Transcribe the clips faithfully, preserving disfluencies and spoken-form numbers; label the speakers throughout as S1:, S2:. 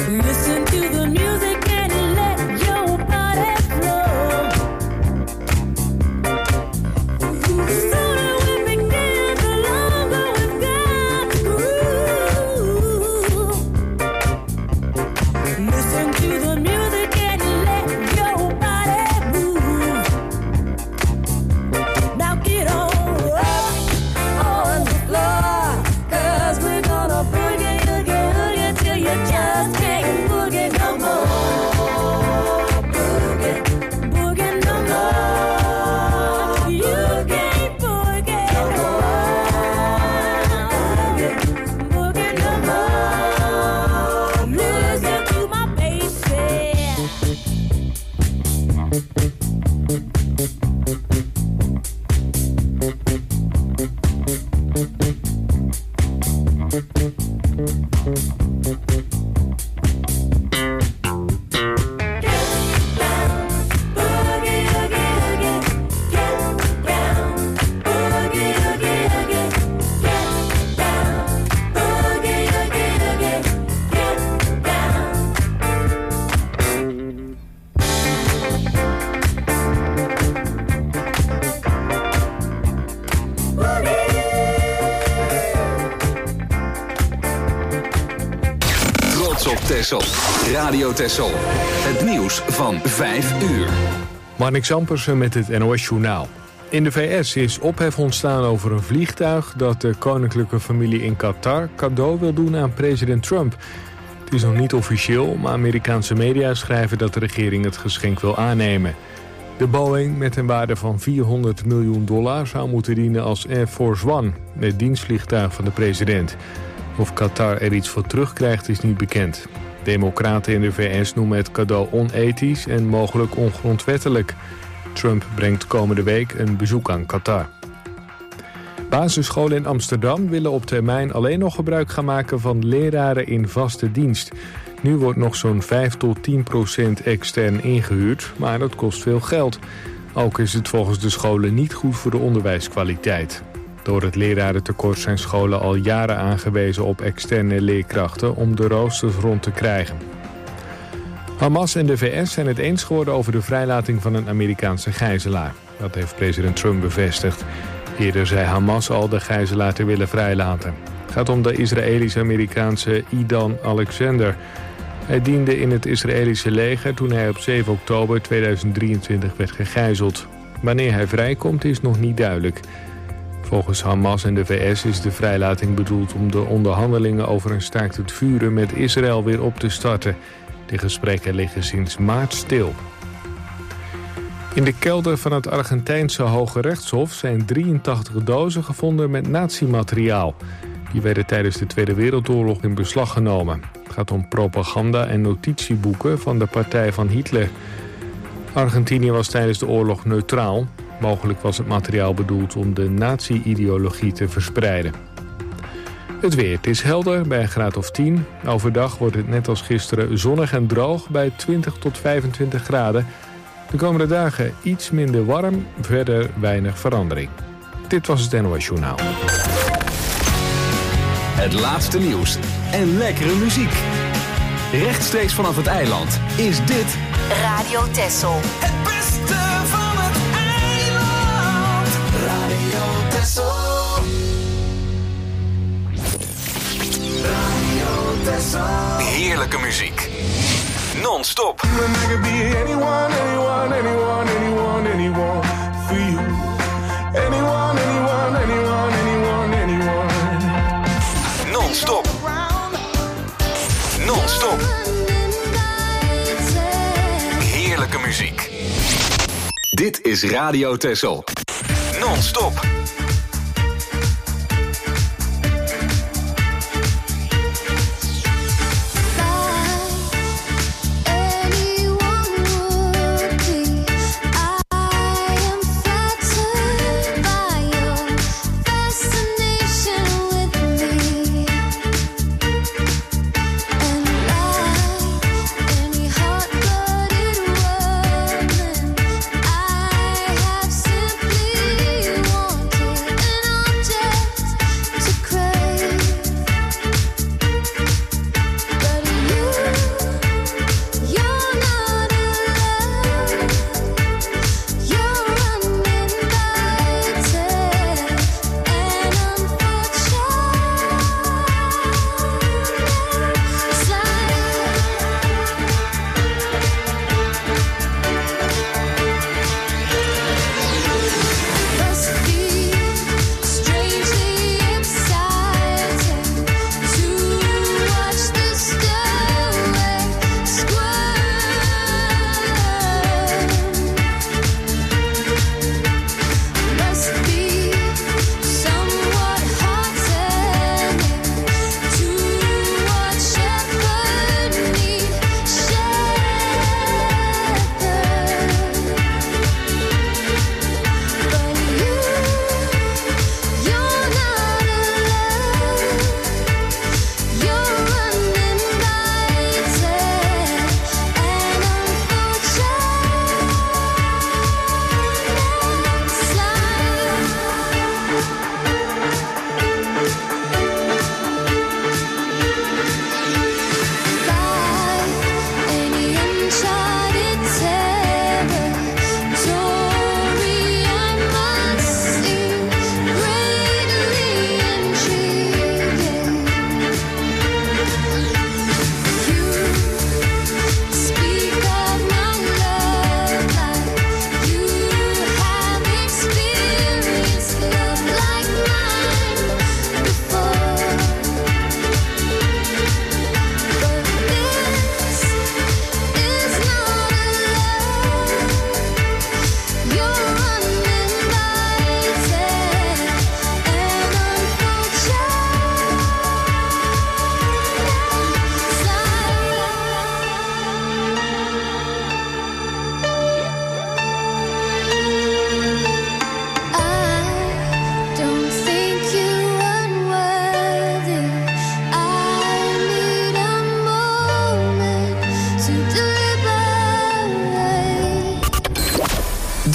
S1: Texel. Radio Texel. Het nieuws van vijf uur.
S2: Marnix Zampersen met het N O S-journaal. In de V S is ophef ontstaan over een vliegtuig dat de koninklijke familie in Qatar cadeau wil doen aan president Trump. Het is nog niet officieel, maar Amerikaanse media schrijven dat de regering het geschenk wil aannemen. De Boeing met een waarde van vierhonderd miljoen dollar zou moeten dienen als Air Force One, het dienstvliegtuig van de president. Of Qatar er iets voor terugkrijgt is niet bekend. Democraten in de V S noemen het cadeau onethisch en mogelijk ongrondwettelijk. Trump brengt komende week een bezoek aan Qatar. Basisscholen in Amsterdam willen op termijn alleen nog gebruik gaan maken van leraren in vaste dienst. Nu wordt nog zo'n vijf tot tien procent extern ingehuurd, maar dat kost veel geld. Ook is het volgens de scholen niet goed voor de onderwijskwaliteit. Door het lerarentekort zijn scholen al jaren aangewezen op externe leerkrachten om de roosters rond te krijgen. Hamas en de V S zijn het eens geworden over de vrijlating van een Amerikaanse gijzelaar. Dat heeft president Trump bevestigd. Eerder zei Hamas al de gijzelaar te willen vrijlaten. Het gaat om de Israëlisch-Amerikaanse Idan Alexander. Hij diende in het Israëlische leger toen hij op zeven oktober tweeduizend drieëntwintig werd gegijzeld. Wanneer hij vrijkomt is nog niet duidelijk. Volgens Hamas en de V S is de vrijlating bedoeld om de onderhandelingen over een staakt het vuren met Israël weer op te starten. De gesprekken liggen sinds maart stil. In de kelder van het Argentijnse Hoge Rechtshof zijn drieëntachtig dozen gevonden met nazi-materiaal. Die werden tijdens de Tweede Wereldoorlog in beslag genomen. Het gaat om propaganda en notitieboeken van de partij van Hitler. Argentinië was tijdens de oorlog neutraal. Mogelijk was het materiaal bedoeld om de nazi-ideologie te verspreiden. Het weer. Het is helder bij een graad of tien. Overdag wordt het net als gisteren zonnig en droog bij twintig tot vijfentwintig graden. De komende dagen iets minder warm, verder weinig verandering. Dit was het N O S-journaal.
S1: Het laatste nieuws en lekkere muziek. Rechtstreeks vanaf het eiland is dit
S3: Radio Texel.
S4: Het beste van het eiland. Radio Texel. Radio Texel.
S1: Heerlijke muziek. Non-stop. Non-stop. Non-stop. Heerlijke muziek. Dit is Radio Texel. Non-stop.
S5: Simply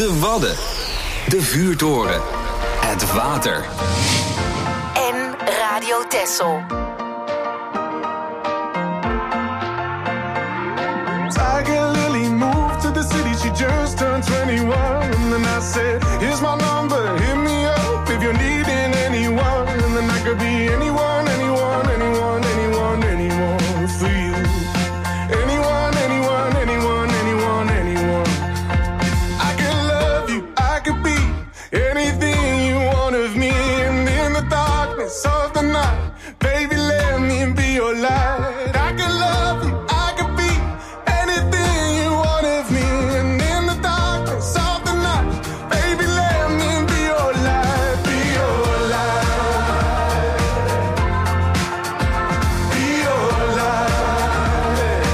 S1: De Wadden. De Vuurtoren. Het water.
S3: En Radio Texel.
S5: Tiger Lily moved to the city, she just turned twenty-one. And then I said, here's my number, hit me up if you're needing anyone. And then I could be anyone, anyone, anyone, anyone, anyone for you. Anyone, anyone, anyone, anyone, anyone. I could love you, I could be anything you want of me. And in the darkness of the night, baby, let me be your light. I could love you, I could be anything you want of me. And in the darkness of the night, baby, let me be your light, be your light, be your light.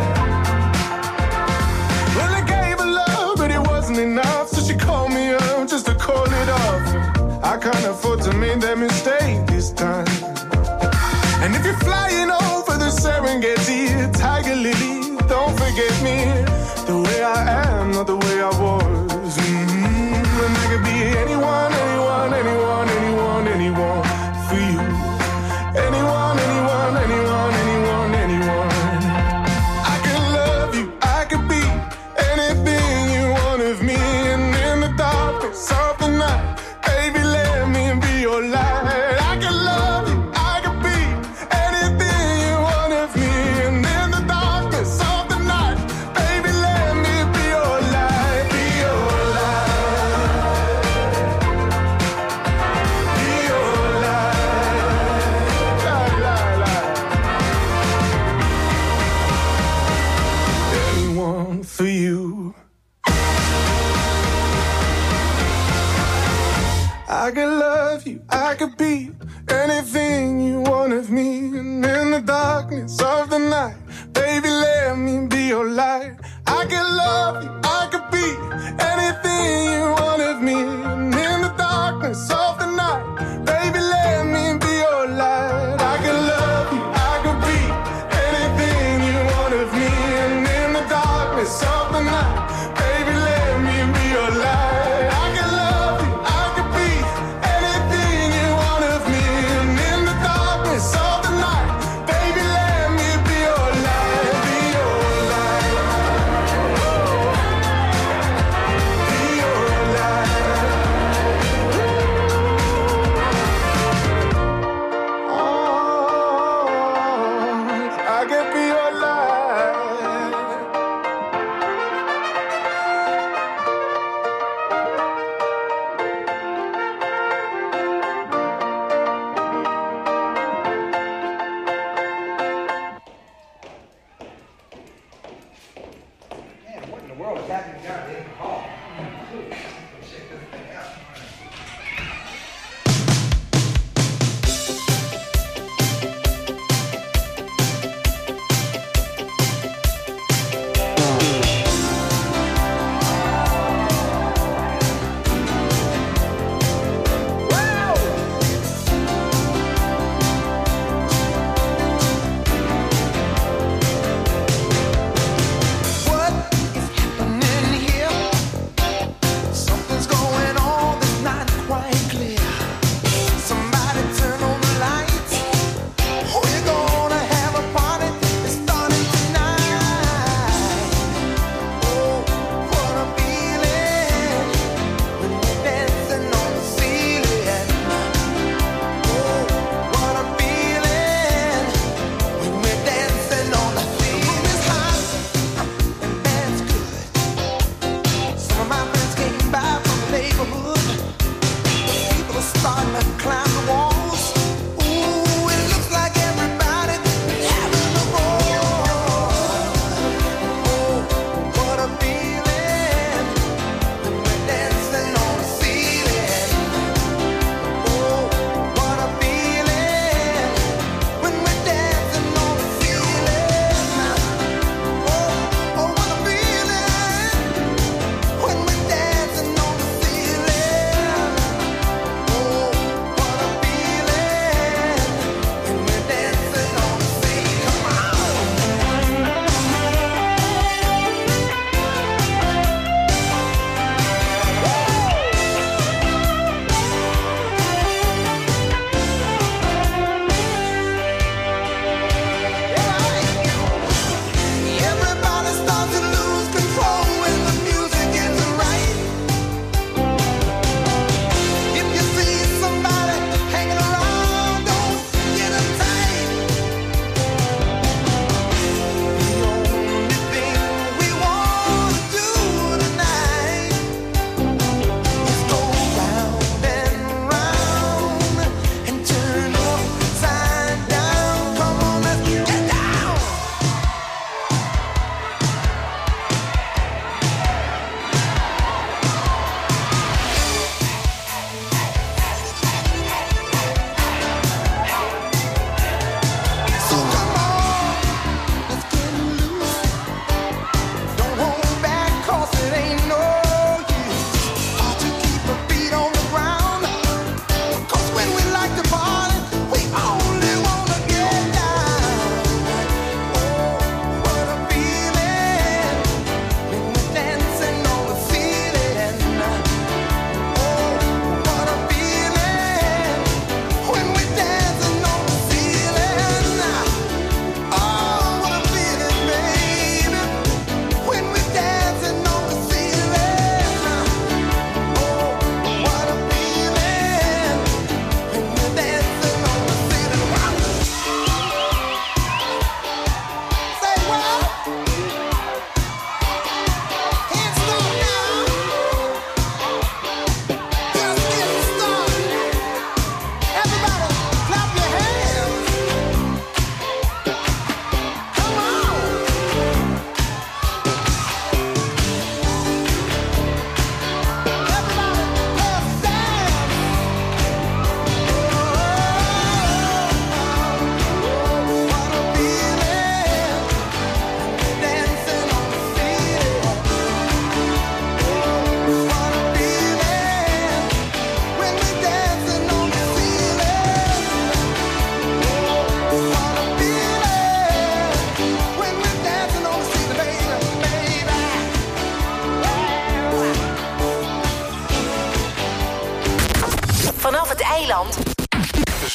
S5: Well, I gave her love, but it wasn't enough, so she called me up just to call it off. I can't afford to make that mistake this time. And if you're flying over the Serengeti, Tiger Lily, don't forget me. The way I am, not the way I was. Mm-hmm. And I could be anyone, anyone, anyone, anyone, anyone for you. Anyone, anyone, anyone, anyone, anyone. I could love you, I could be anything you want of me. And in the darkness of the night, baby, let me be your light. I could love you, I could be anything you want of me. And in the darkness of the night, baby, let me be your light, be your light, be your light, la, la, la. Anyone for you. I could love you, I could be anything you want of me. And in the darkness of the night, baby, let me be your light. I could love you, I could be anything you want of me. And in the darkness of the night, baby, let me be your light. I could love you, I could be anything you want of me. And in the darkness of the night, baby, let me be your light. I could love you, I could be anything you want of me. And in the darkness of the night, baby, let me be your light, be your light, be your light. Oh, I could be your light.
S6: Man, what in the world is happening down there in the hall? Check this thing out.
S5: What is happening here? Something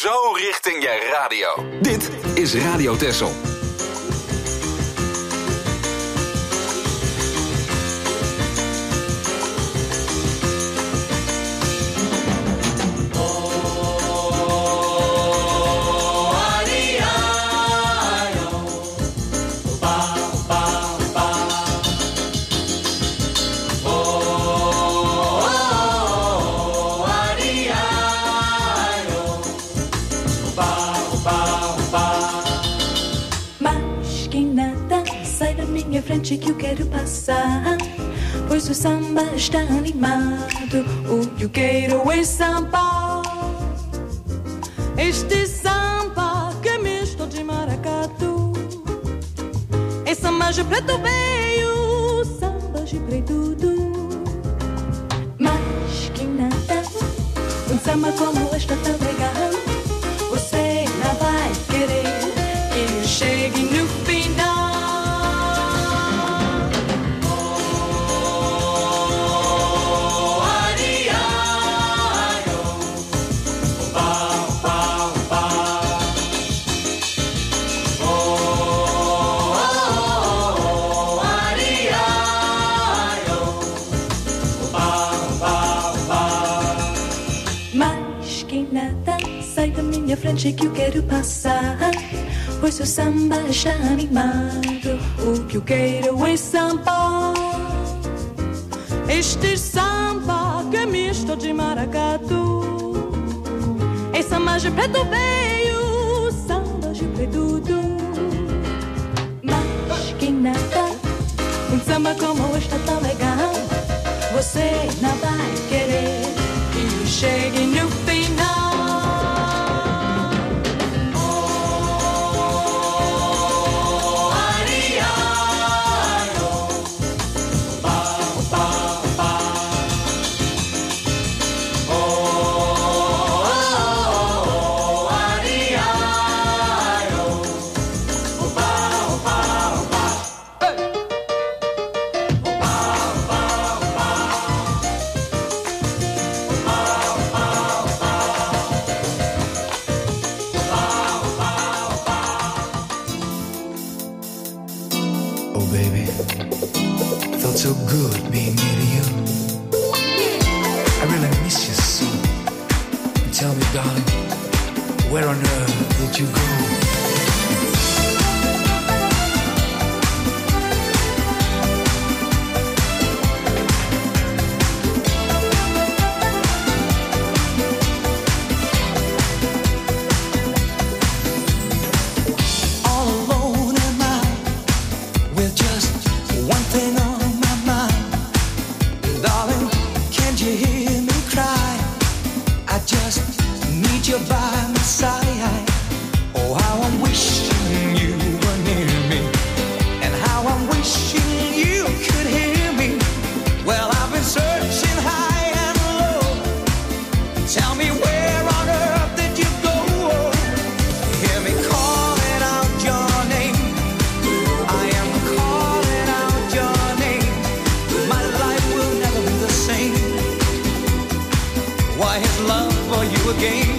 S1: zo richting je radio. Dit is Radio Texel.
S7: Frente que eu quero passar, pois o samba está animado. O que eu quero é samba, este samba que é misto de maracatu. É samba de preto veio, samba de preto do. Mas que nada, um samba como este tão legal, você não vai querer que eu chegue no final. Minha frente que eu quero passar, pois o samba está animado. O que eu quero é samba, este samba que é misto de maracatu. É samba de preto veio, samba de preto do. Mas que nada, um samba como este tão legal, você não vai querer que eu chegue no final.
S4: So good being near to you. I really miss you so. Tell me, darling, where on earth did you go? By my side, oh how I'm wishing you were near me, and how I'm wishing you could hear me. Well, I've been searching high and low. Tell me where on earth did you go? Hear me calling out your name. I am calling out your name. My life will never be the same. Why his love for you again?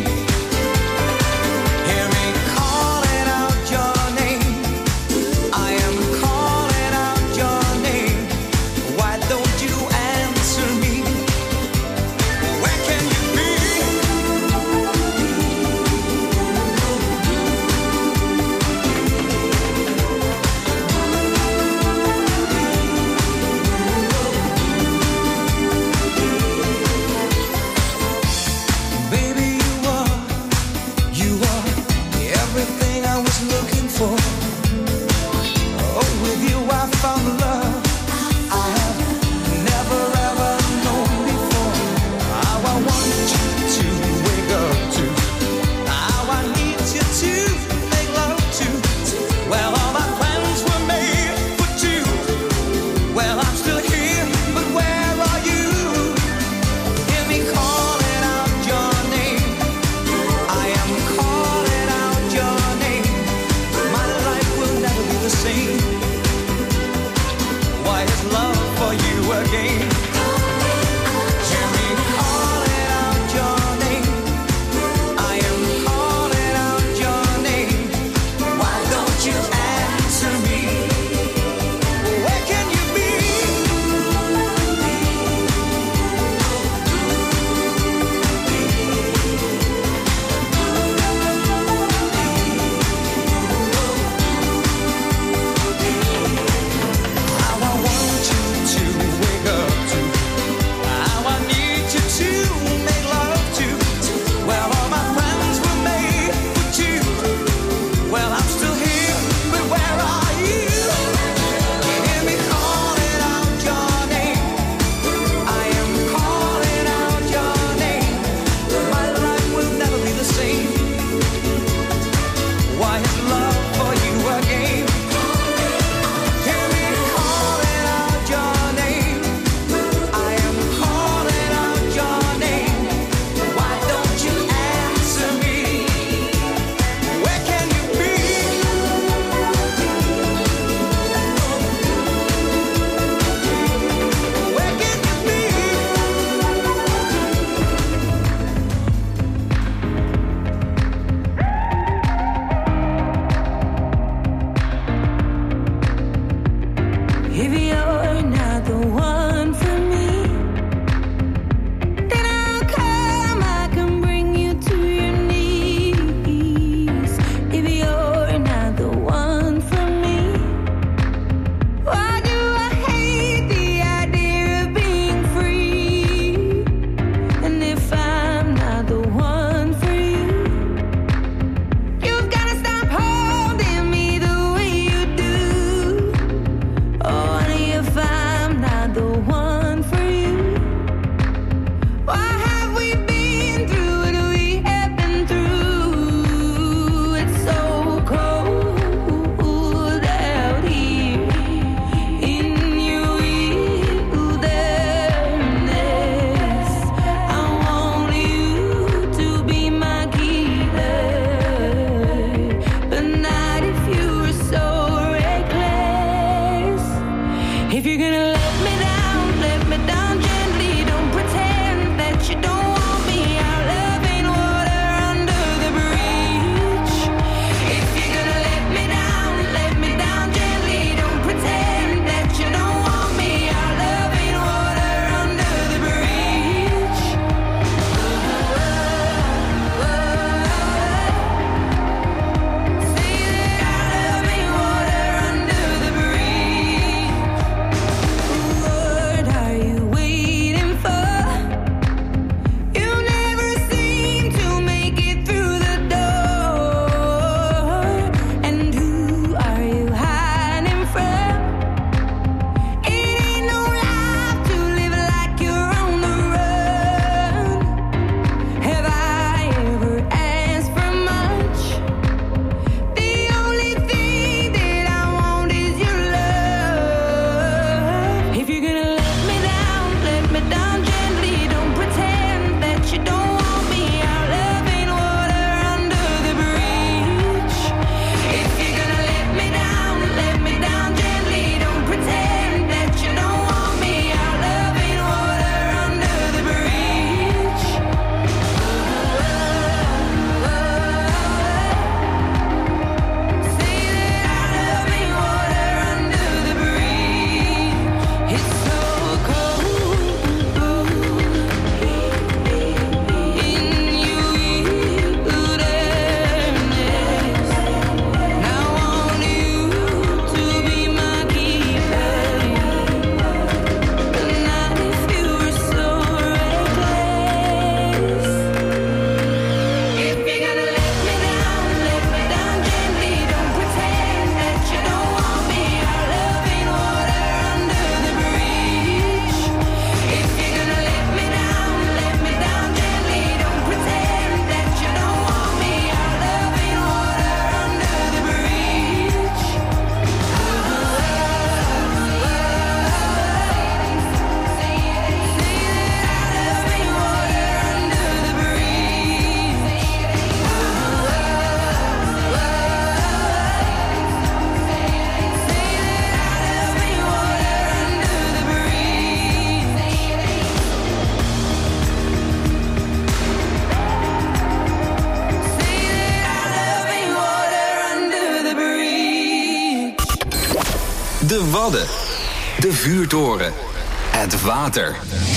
S4: Hear me calling out your name. I am calling
S7: If you're not the one for me, then I'll come, I can bring you to your knees. If you're not the one for me, why do I hate the idea of being free? And if I'm not the one for you, you've gotta stop holding me the way you do. Oh, honey, if I'm not the one for you, why have we been through what we have been through? It's so cold out here in your wilderness. I want you to be my keeper, but not if you were so reckless. If you're gonna let me down, let me down gently. Don't pretend that you don't want me out loving water under the bridge. If you're gonna let me down, let me down gently. Don't pretend that you don't want me out loving water under the bridge. Say that I love me water under the bridge. What are you waiting for? You never seem to make it through the door. And who are you hiding from? It ain't no life to live like you're on the run. Have I ever asked for much? The only thing that I want is your love. If you're gonna let me down, let me down gently. Don't pretend that you don't want me out loving water under the bridge. If you're gonna let me down, let me down gently. Don't pretend that you don't want me out loving water under the bridge. Say that I love me water under the bridge. It's so cold in your wilderness. I want you to be my keeper, but not if you were so reckless. If you're gonna let me down, let me down gently. Don't pretend that you don't want me out loving water under the bridge. If you're gonna let me down, let me down gently. Don't pretend that you don't want me out loving water under the bridge. Say that I love me water under the bridge. Say that I love me water under the bridge. Say that I love me water under the bridge.
S1: De Wadden. De vuurtoren. Het water.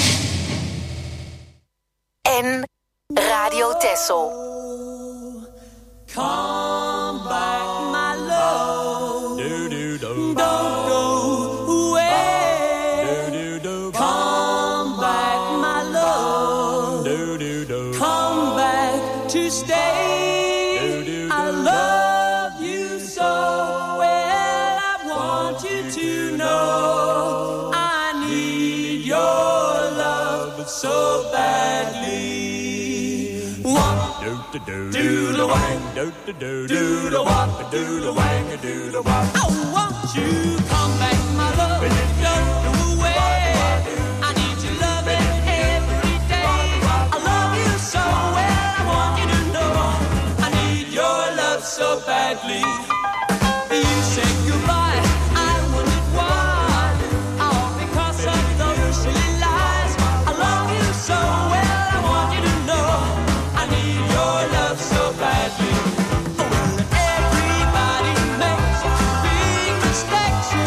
S3: En Radio Texel.
S7: Come back, my love. Don't go away. Come back, my love. Come back to stay. I love you so well. I want you to know I need your love so badly. One, do the wang, do the wop, do the wang, do the wop. I want you come back, my love. Don't go away. I need your loving every day. I love you so well. I want you to know I need your love so badly. You said goodbye. I wondered why. All because of those silly lies. I love you so well. I want you to know I need your love so badly. Oh, well, everybody makes big mistakes.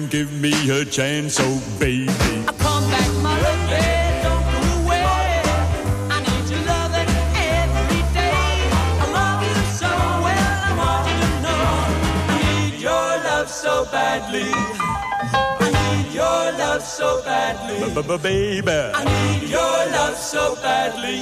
S8: give me a chance, oh baby.
S7: I come back, my love, don't go away. I need your loving every day. I love you so well, I want you to know. I need your love so badly. I need your love so badly.
S8: Baby,
S7: I need your love so badly.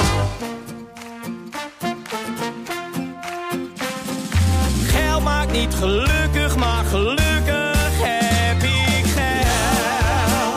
S7: Geld maakt niet gelukkig, maar gelukkig heb ik geld.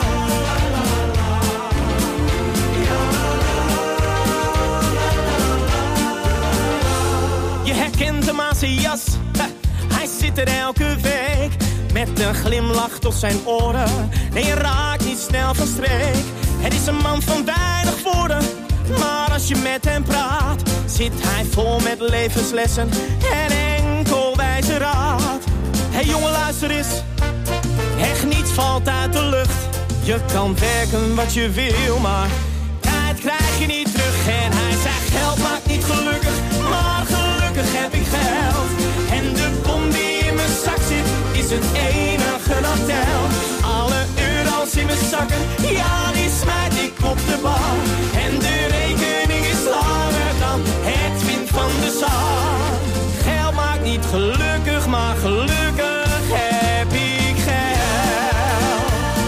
S7: Je herkent hem aan zijn jas, hij zit er elke week. Met een glimlach tot zijn oren, nee je raakt niet snel van streek. Het is een man van weinig woorden, maar als je met hem praat, zit hij vol met levenslessen en enkel wijze raad. Hé hey jongen, luister eens, echt niets valt uit de lucht. Je kan werken wat je wil, maar tijd krijg je niet terug. En hij zegt geld maakt niet gelukkig, maar gelukkig heb ik geld. En de bom die in mijn zak zit, is het enige dat telt. Alle euro's in mijn zakken, ja die smijt ik op de bar. En de rekening is langer dan het wind van de zon. Geld maakt niet gelukkig, maar gelukkig heb ik geld.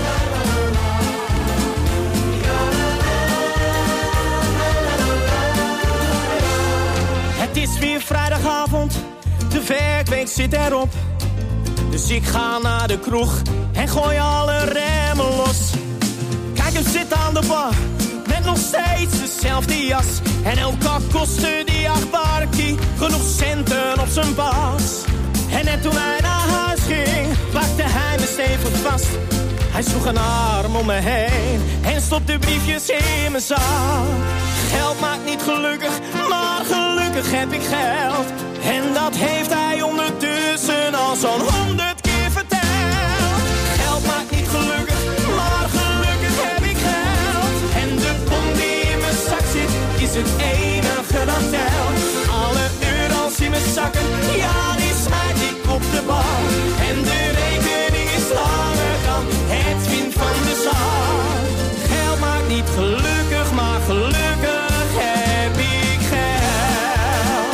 S7: Het is weer vrijdagavond, de werkweek zit erop. Dus ik ga naar de kroeg en gooi alle remmen los. Kijk hem zitten aan de bar, met nog steeds dezelfde jas. En elkaar kostte die acht barkie genoeg centen op zijn bas. En net toen hij naar huis ging, pakte hij me stevig vast. Hij sloeg een arm om me heen en stopte briefjes in mijn zak. Geld maakt niet gelukkig, maar gelukkig heb ik geld. En dat heeft hij ondertussen al zo'n honderd keer verteld. Geld maakt niet gelukkig, maar gelukkig heb ik geld. En de bom die in mijn zak zit, is het enige dat telt. Alle euro's in mijn zakken, ja die smijt ik op de bar. En de rekening is langer dan het wind van de zon. Geld maakt niet gelukkig, maar gelukkig heb ik geld.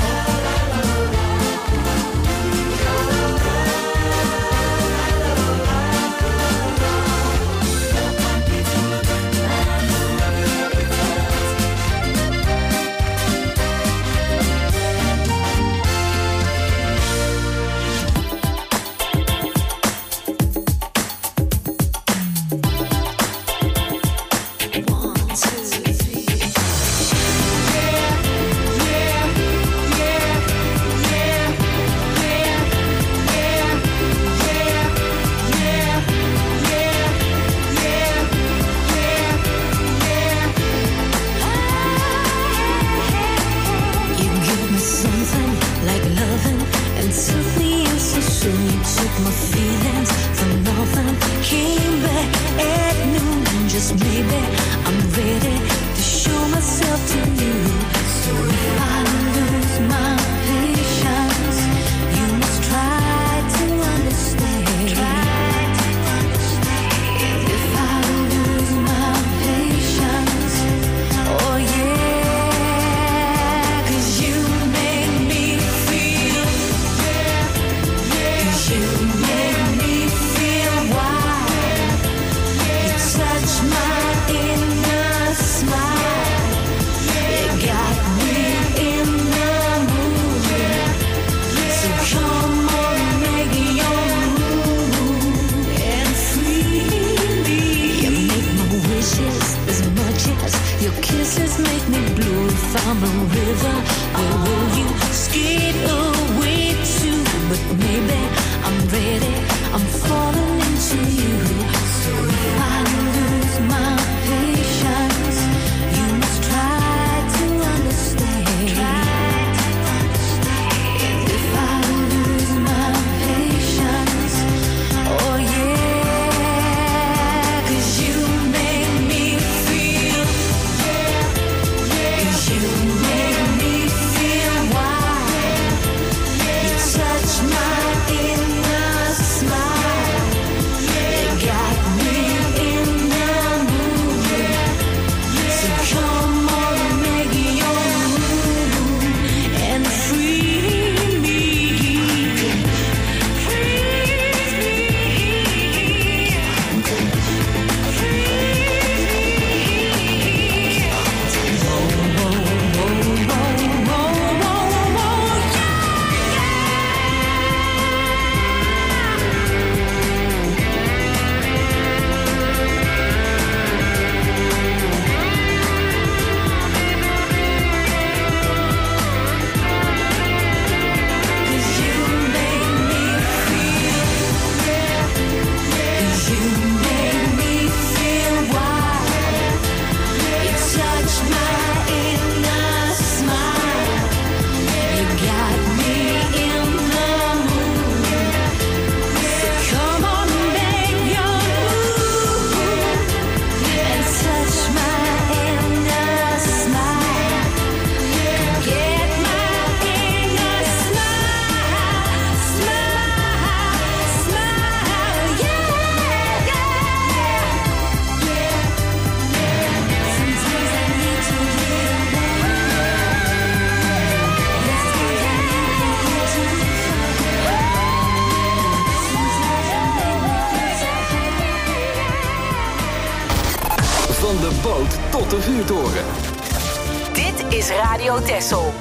S1: Van de boot tot de vuurtoren.
S3: Dit is Radio Texel.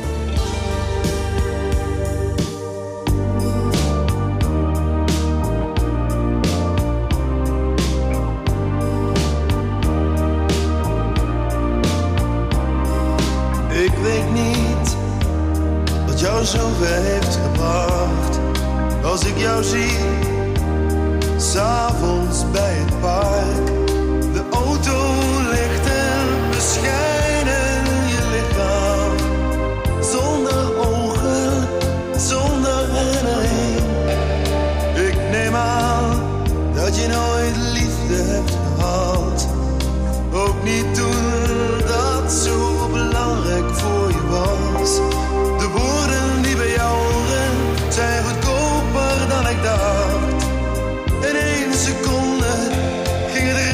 S9: Ik weet niet wat jou zover heeft gebracht. Als ik jou zie, 's avonds bij het park. De auto ligt en beschijnen je lichaam. Zonder ogen, zonder herinnering. Ik neem aan dat je nooit liefde hebt gehad. Ook niet toen dat zo belangrijk voor je was. De woorden die bij jou horen zijn goedkoper dan ik dacht. In één seconde ging het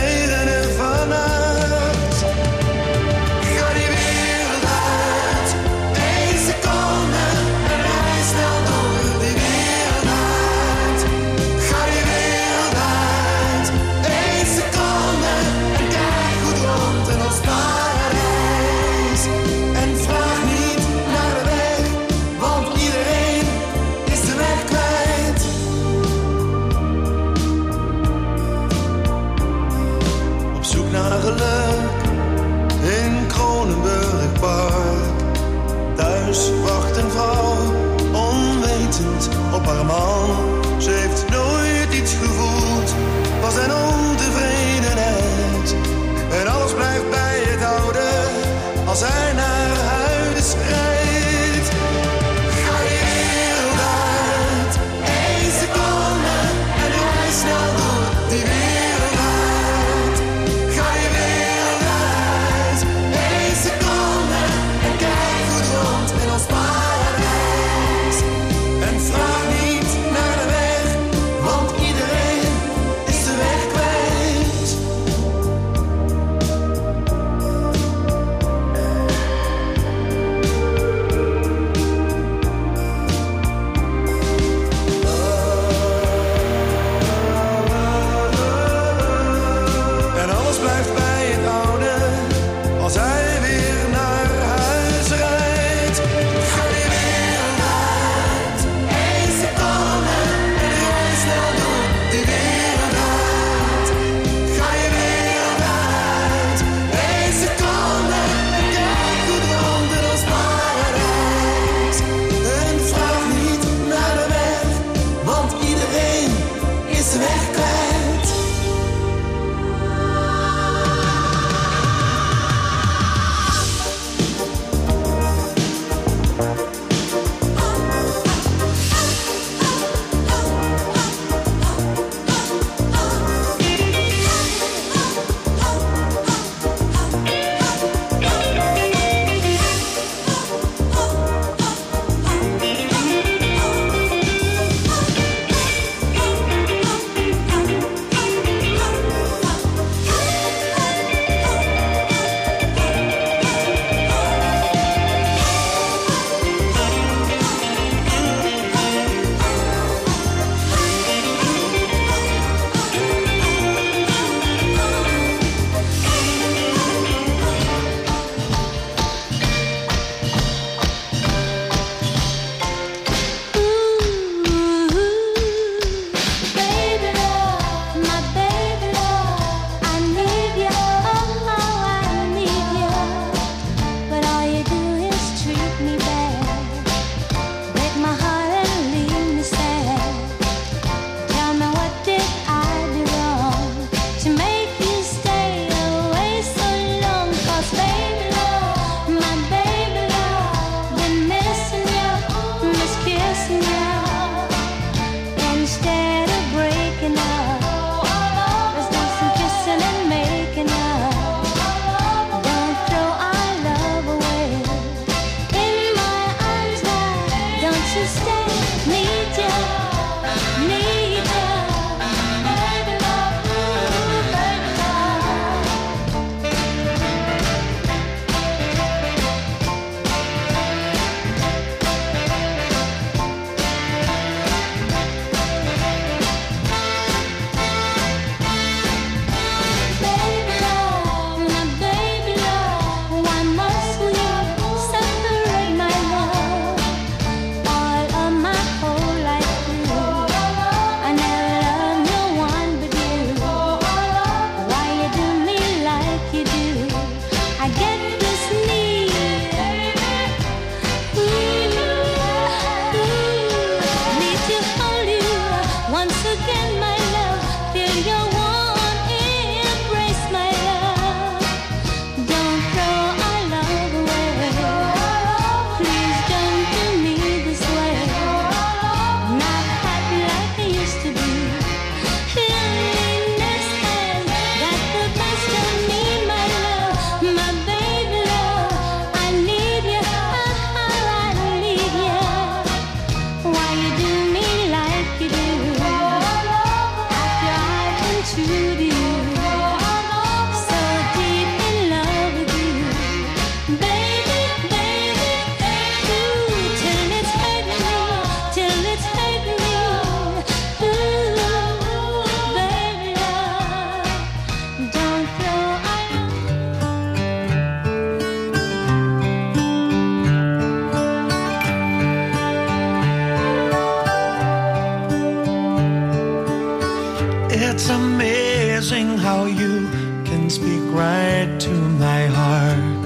S9: can speak right to my heart.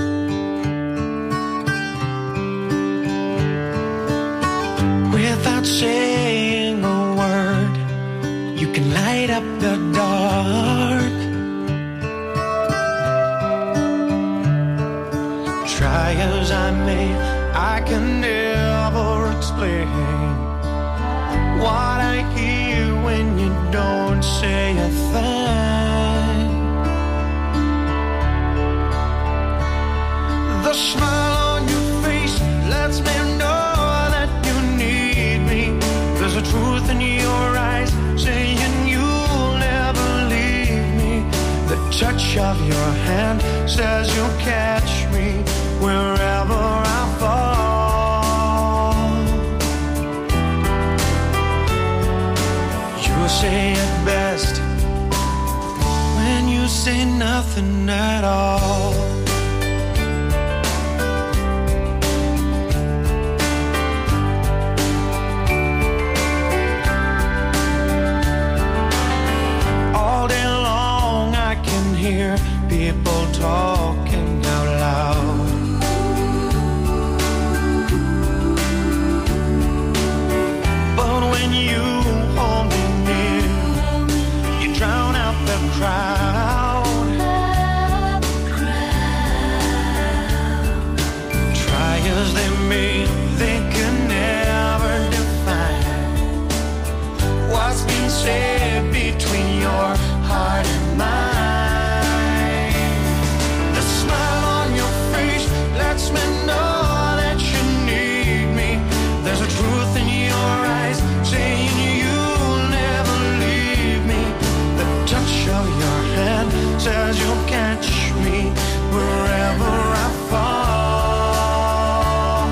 S9: Without saying a word, you can light up the dark. Try as I may, I can never explain what I hear when you don't say a thing. The smile on your face lets me know that you need me. There's a truth in your eyes saying you'll never leave me. The touch of your hand says you'll catch me wherever I fall. You say it best when you say nothing at all. All day long I can hear people talking out loud. But when you hold me near, you drown out the crowd. Try as they may, they can never define what's been said between your heart and mine. The smile on your face lets me know that you need me. There's a truth in your eyes saying you'll never leave me. The touch of your hand says you'll catch me wherever I fall.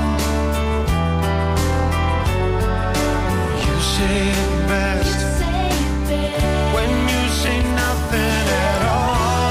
S9: You say it best when you say nothing at all.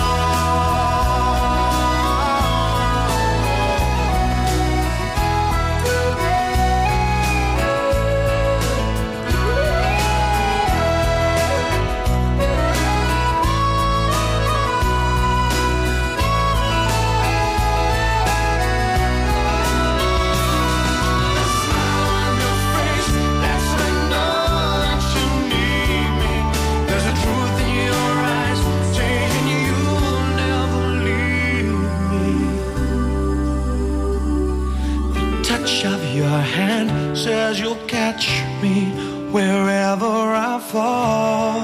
S9: Your hand says you'll catch me wherever I fall.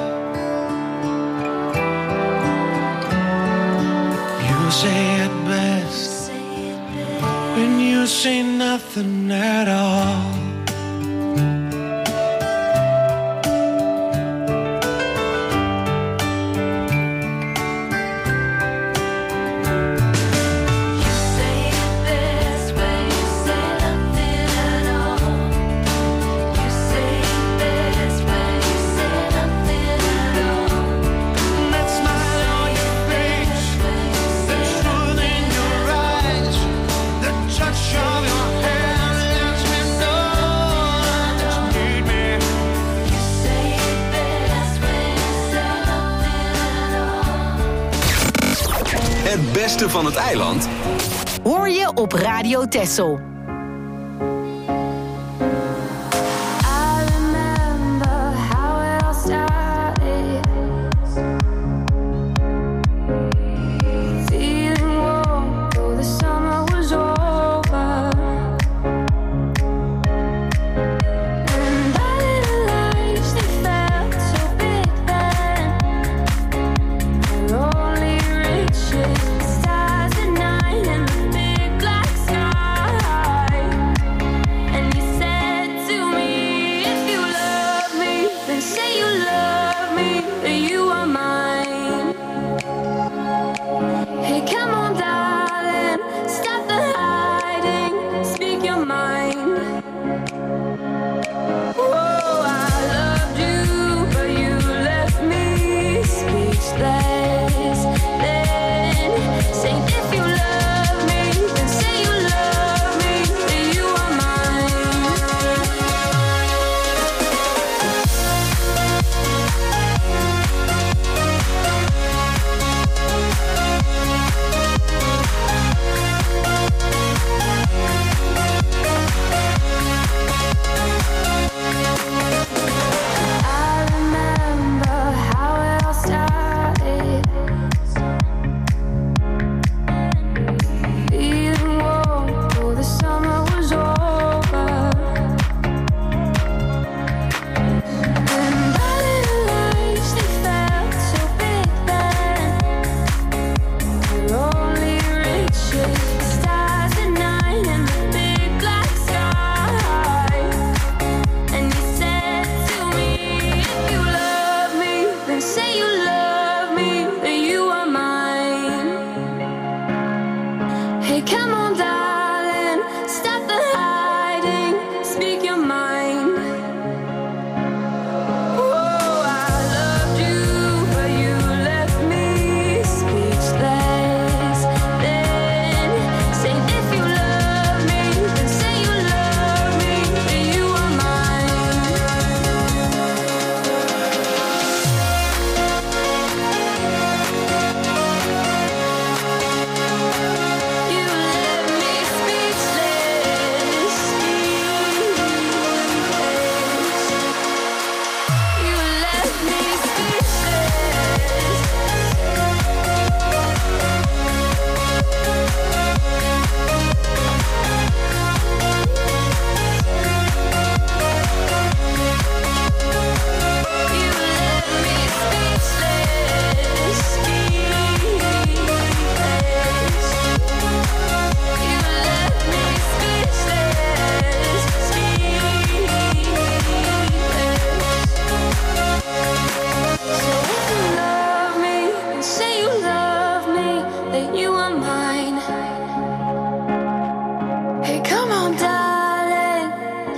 S9: You say it best when you say nothing at all.
S1: Het beste van het eiland
S3: hoor je op Radio Texel.
S10: Stars at night and the big black sky. Hey, come on, darling, stop the hiding, speak your mind. Oh, I loved you, but you left me speechless. Then say if you love me, then say you love me, that you are mine. You left me speechless, speechless. You left me speechless. You left me speechless, speechless. You left me speechless, speechless. So if you love me, then say you love me, that you are mine. Hey, come on, darling,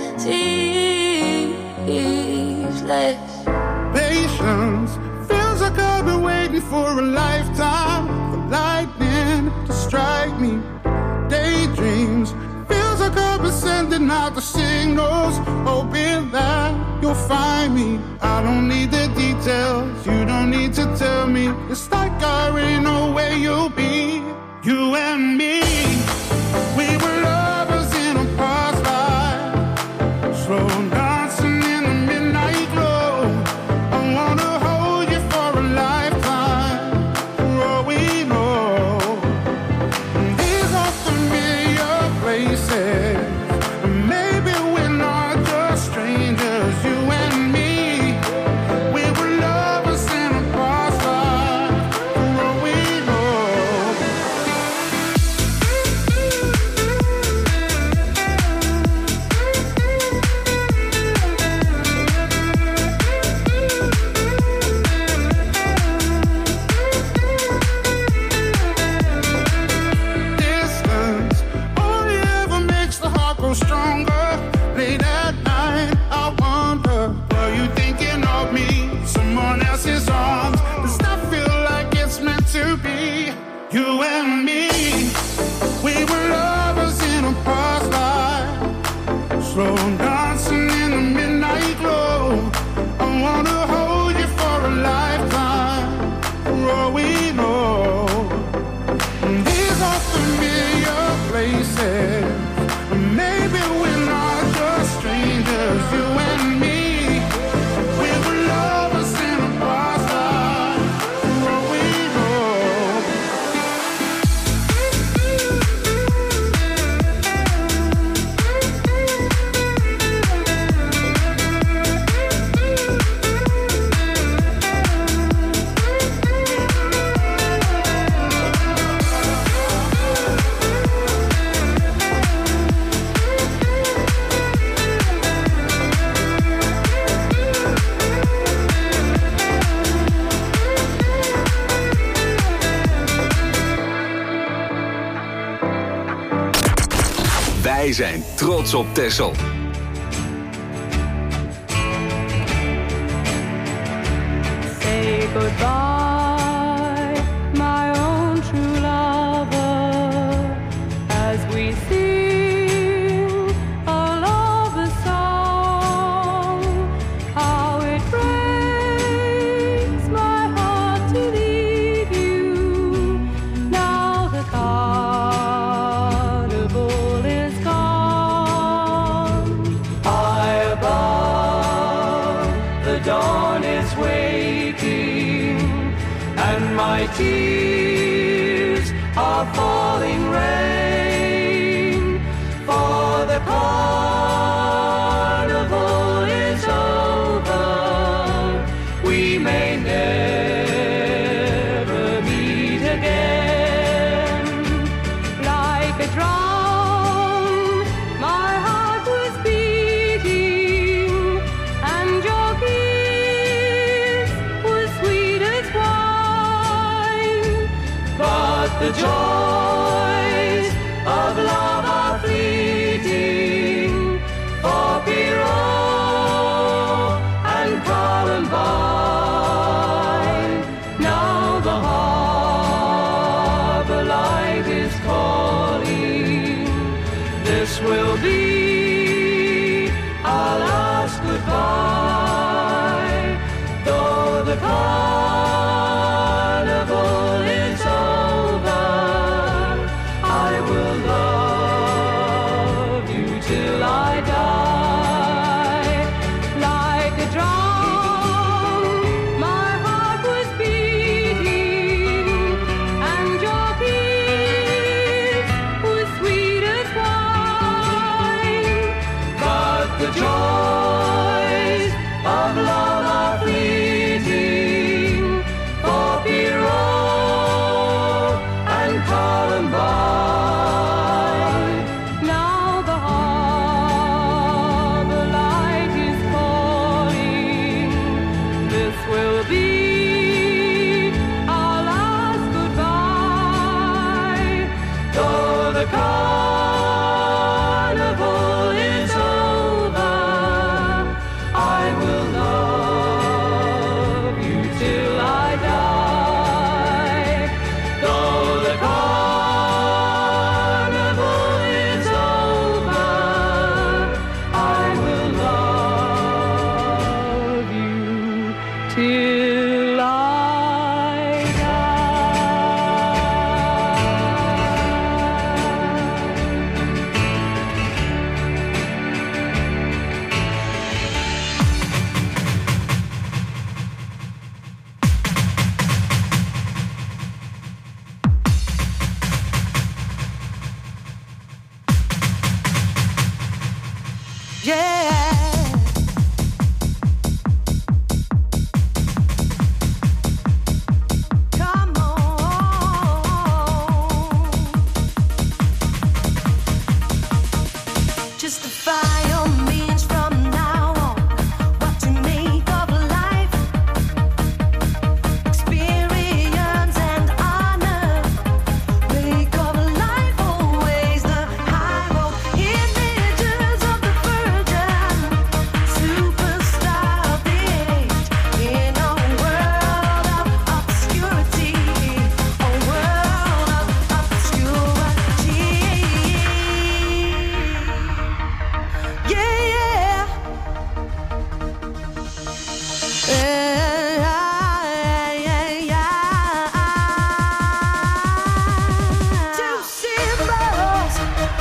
S10: speechless.
S5: Patience feels like I've been waiting for a lifetime for lightning to strike me. Daydreams feels like I've been sending out the signals, hoping that you'll find me. I don't need the details, you don't need to tell me. It's like I already know where you'll be. You and me, we were lovers in a past life, slow dancing in the midnight glow. I wanna hold you for a lifetime, for all we know. These are familiar places, and maybe we're not just strangers. You and me, we were lovers in a past life, for all we know. Distance only ever makes the heart grow stronger. Late at night, I wonder, were you thinking of me? Someone else's arms. Does that feel like it's meant to be? You and me, we were lovers in a past life, slow dancing in the midnight glow. I wanna hold you for a lifetime, for all we know. These are familiar places, maybe we're not just strangers. You and me, we were lovers in a past life, for all we know.
S1: Wij zijn trots op Texel.
S10: Say goodbye, my own true lover, as we sing a lover's song. How it breaks my heart to leave you. Now the carnival is gone. High above, the dawn is waking, and my tears are falling rain. For the carnival is over, we may never meet again. Like a drum, my heart was beating, and your kiss was sweet as wine. But the joys
S7: This will be our last goodbye. Though the carnival is over, I will love you till I die. Like a drum, my heart was beating, and your kiss was sweet as wine. But the joys of love are fleeting, for Pierrot and Columbine. Now the harbor light is calling. This will be our last goodbye. Though the carnival is over, I will love you till I die. Though the carnival is over, I will love you till I
S4: Yeah. Come on. Justify your means from now on. What to make of life. Experience and honor. Make of life always the high road. Images of the Virgin, superstar of the age. In a world of obscurity, a world of obscurity. Yeah, yeah. Yeah, yeah, yeah. Two symbols.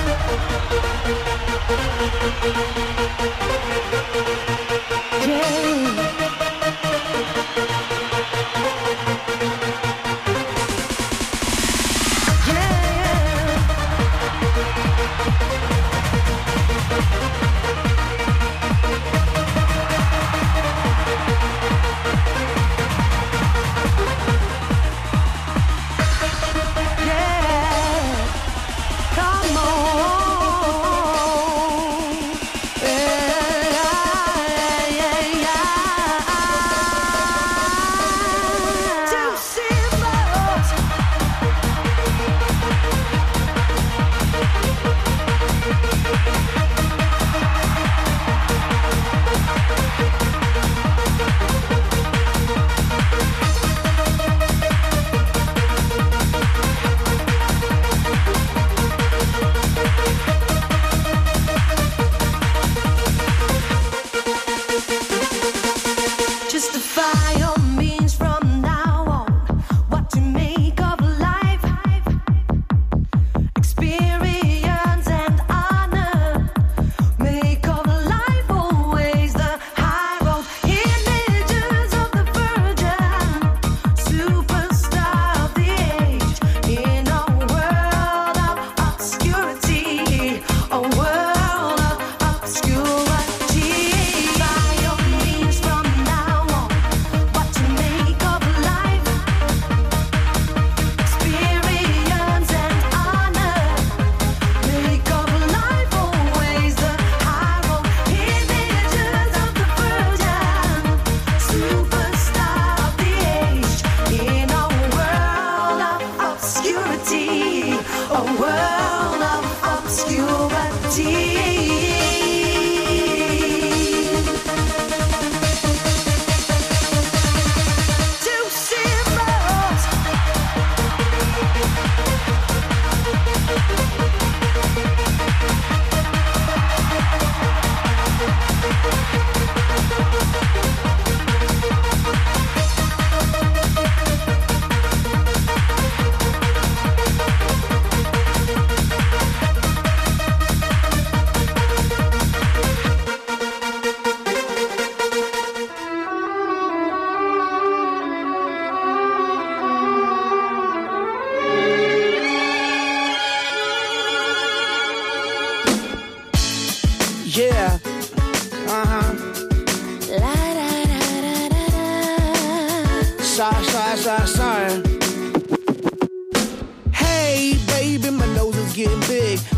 S4: Yeah. Yeah. Yeah. Come on.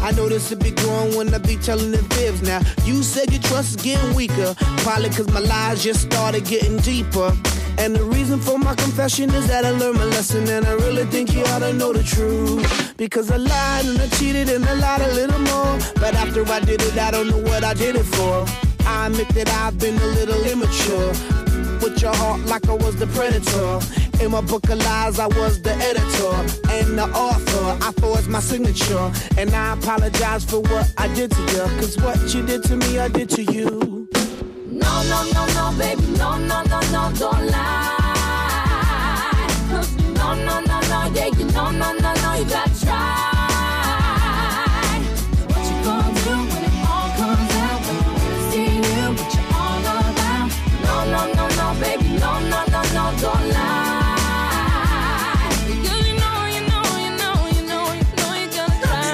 S11: I notice it be growing when I be telling the fibs. Now, you said your trust is getting weaker, probably cause my lies just started getting deeper. And the reason for my confession is that I learned my lesson, and I really think you ought to know the truth. Because I lied and I cheated and I lied a little more, but after I did it, I don't know what I did it for. I admit that I've been a little immature, with your heart like I was the predator. In my book of lies, I was the editor and the author. I forged my signature, and I apologize for what I did to you. Cause what you did to me, I did to you.
S10: No, no, no, no, baby, no, no, no, no, don't lie. No, no, no, no, yeah, you no, no, no, no, you gotta try. What you gonna do when it all comes out? When you really see you, what you all about? No, no, no, no, baby, no, no, no, no, don't lie. Because you know, you know, you know, you know, you know you gotta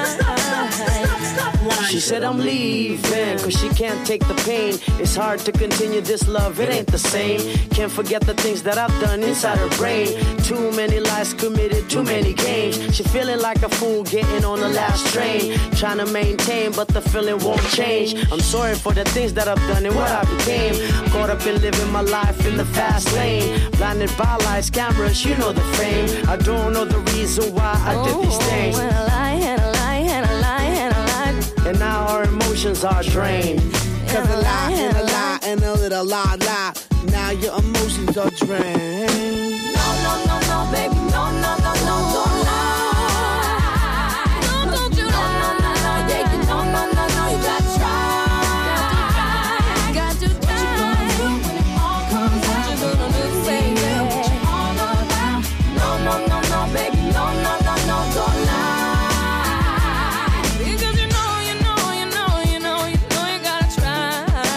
S10: try.
S12: She said I'm leaving, cause she can't take the pain. It's hard to continue this love, it ain't the same. Can't forget the things that I've done inside her brain. Too many lies committed, too many games. She feeling like a fool getting on the last train. Trying to maintain, but the feeling won't change. I'm sorry for the things that I've done and what I became. Caught up in living my life in the fast lane. Blinded by lights, cameras, you know the fame. I don't know the reason why I did these things.
S10: And a lie, and a lie, and a lie, and a lie.
S12: And now our emotions are drained.
S11: Cause a lie and a lie and a little lie, lie. Now your emotions are drained.
S10: No, no, no, no, baby, no, no, no, no, don't lie. No, don't you lie. No, no, no, yeah, you no, no, no, no, you gotta try. Got to try. What you gonna do when it all comes out? What you gonna do, baby? What you all about? No, no, no, no, baby, no, no, no, no, don't lie. Because you know, you know, you know, you know, you know you gotta try.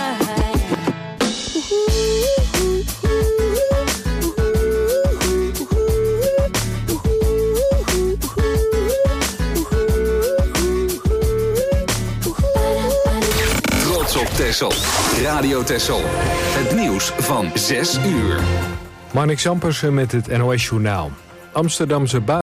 S1: Trots op Texel. Radio Texel. Het nieuws van zes uur.
S2: Marnix Ampersen met het N O S Journaal. Amsterdamse